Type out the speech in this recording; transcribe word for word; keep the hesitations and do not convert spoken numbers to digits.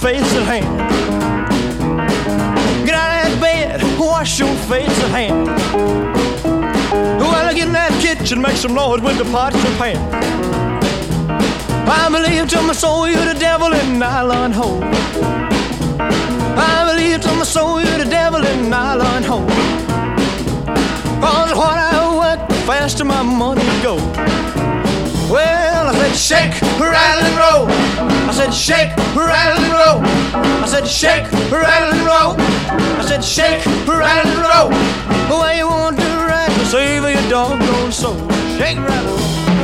face and hand. Get out of that bed, wash your face and hand. While I get in that kitchen, make some noise with the pots and pans. I believe to my soul you're the devil in nylon hole. I believe to my soul you're the devil in nylon hole. Cause what I work, the faster my money goes. Well, I said shake, rattle and roll. I said shake, rattle and roll. I said shake, rattle and roll. I said shake, rattle and roll. The way you want to ride to save your doggone soul. Shake, rattle, roll.